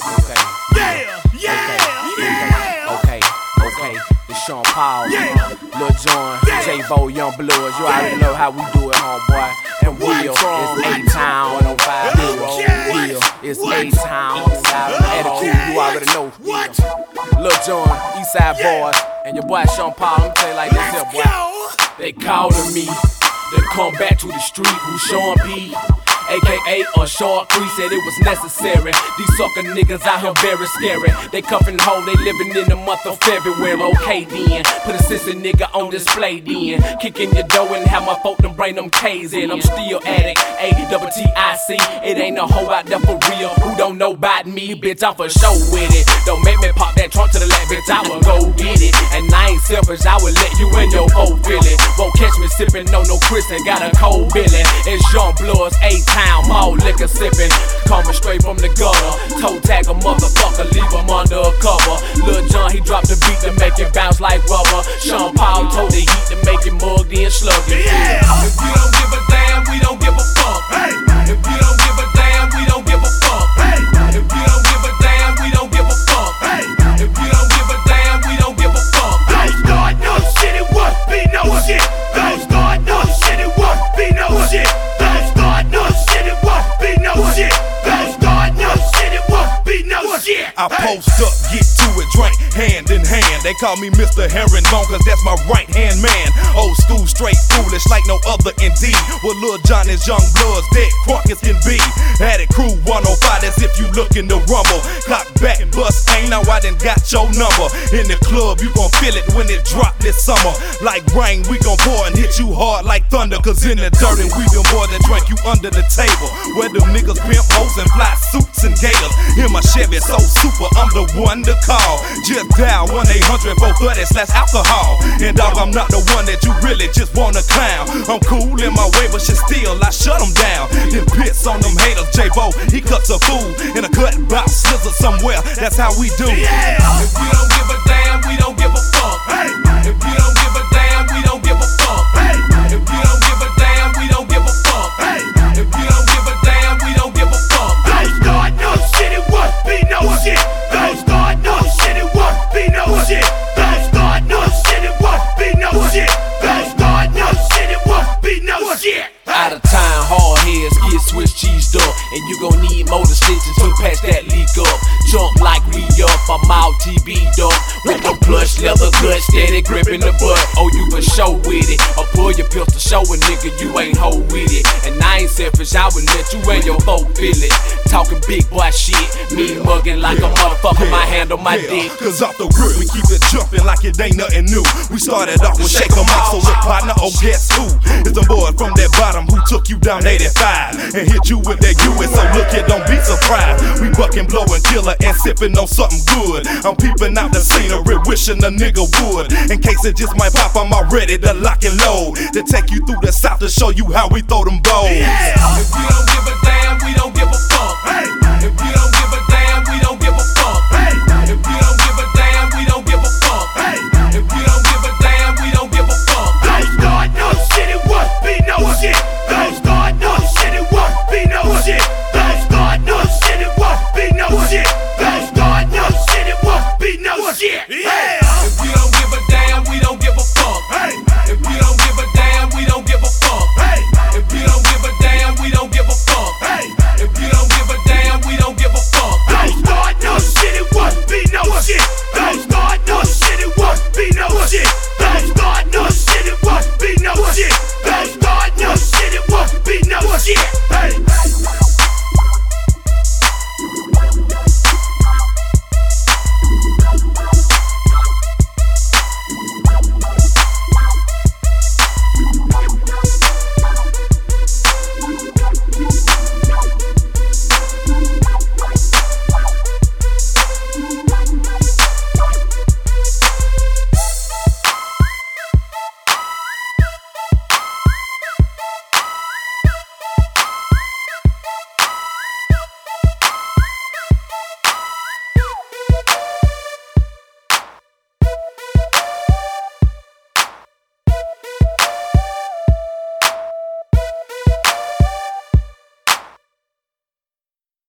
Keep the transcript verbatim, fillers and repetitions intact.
Okay. Yeah, yeah, yeah. Okay, okay. It's Sean Paul, Lil Jon, J-Bo, Young Bloods. You already know how we do it, homeboy. And Will, it's A-Town, one oh five Will, it's A-Town, Attitude, you already know. Lil Jon, Eastside Boys, and your boy Sean Paul. Let me tell you like this here, boy. They calling me to come back to the street. Who Sean P? A K A a short crease, said it was necessary. These sucker niggas out here very scary. They cuffin' hoe, they living in the month of February. Okay then, put a sissy nigga on display then. Kickin' your dough and have my folk them bring them K's in. I'm still addict, A double T I C. It ain't no hoe out there for real who don't know about me, bitch. I'm for show with it. Don't make me pop that trunk to the left, bitch. I will go get it. And I ain't selfish, I will let you in your whole feeling. Won't catch me sippin' no no Chris and got a cold Billy. It's Young Bloods, A-Town, more liquor sippin', coming straight from the gutter. Toe tag a motherfucker, leave him under a cover. Lil Jon, he dropped the beat to make it bounce like rubber. Sean Paul told the heat to make it mugged in slugging. Yeah. If you don't give a damn, we don't give a fuck. Hey. If you don't give a damn, we don't give a fuck. Hey. If you don't give a damn, we don't give a fuck. Hey. If you don't give a damn, we don't give a fuck. Don't start no shit, it won't be no shit. Don't start no shit, it won't be no shit. Don't start no shit, it won't be no shit. Don't start no shit, it won't be no shit. I post up, get to it, drink hand in hand. They call me Mister Herringbone, cause that's my right hand man. Old school, straight foolish, like no other indeed. Well, Lil Jon is Young Bloods, dead crunk as can be. Had it crew one oh five, as if you lookin' to rumble. Clock back, bust ain't now I done got your number. In the club, you gon' feel it when it drop this summer. Like rain, we gon' pour and hit you hard like thunder. Cause in the dirt, and we them boys that drink you under the table. Where them niggas pimp hoes and fly suits and gators. In my Chevy, so super, I'm the one to call. Just dial one eight hundred four thirty slash alcohol. And dog, I'm not the one that you really just wanna clown. I'm cool in my way, but shit still, I shut them down. Then piss on them haters. J-Bo, he cuts a fool in a cut box scissor somewhere. That's how we do. Yeah. If you don't give a damn, we don't give a fuck. Hey. If you don't give a damn, we don't give a fuck. Hey. If you don't give a damn, we don't give a fuck. Hey. If you don't give a damn, we don't give a fuck. Don't start no shit, it won't be no shit. Don't start no shit, it won't be no shit. Don't start no shit, it won't be no shit. Don't start no shit, it won't be no shit. Out of time, hard heads get Swiss cheesed up. And you gon' need motor stitches to patch that leak up. Jump like we up, I'm out T B'd up. With the plush leather gut, steady gripping the butt. Oh, you for show with it. Or pull your pistol, show a nigga you ain't hoe with it. And I ain't selfish, I would let you and your folk feel it. Talking big boy shit, me mugging like a motherfucker, my hand on my yeah, dick. Cause off the rip, we keep it jumping like it ain't nothing new. We started off with Shake 'em Out, so look partner, oh guess who? It's the boy from that bottom who took you down eighty-five and hit you with that U S, so look here, don't be surprised. We bucking, blowing, killer, and sipping on something good. I'm peeping out the scenery, wishing a nigga would. In case it just might pop, I'm already to lock and load. To take you through the south to show you how we throw them balls. Yeah. If you don't give a damn, we don't give a fuck. Hey. If you don't